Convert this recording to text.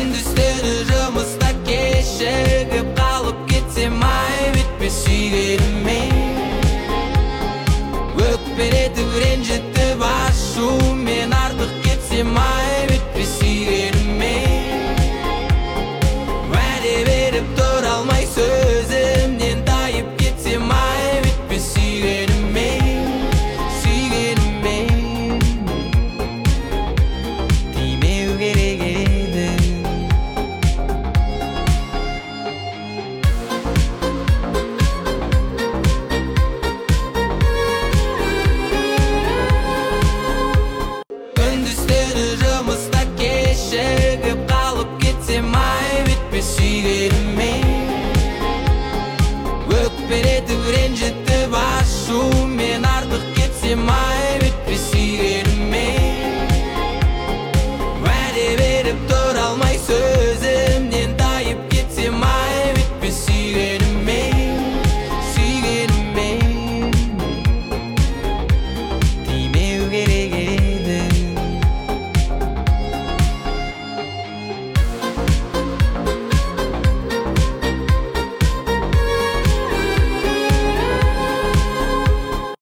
Күндүстөрү жумуста кешігіп қалып кетсем ай бітпес сүйгеніме өкпелетіп ренжітіп ашумен артық кетсем ай бітпес сүйгеніме уәде беріп тұра алмай сөзімнен тайып кетсем ай бітпес сүйгеніме тимеу керек еді Күндүстөрү жұмыста кешігіп қалып кетсем ай бітпес сүйгенім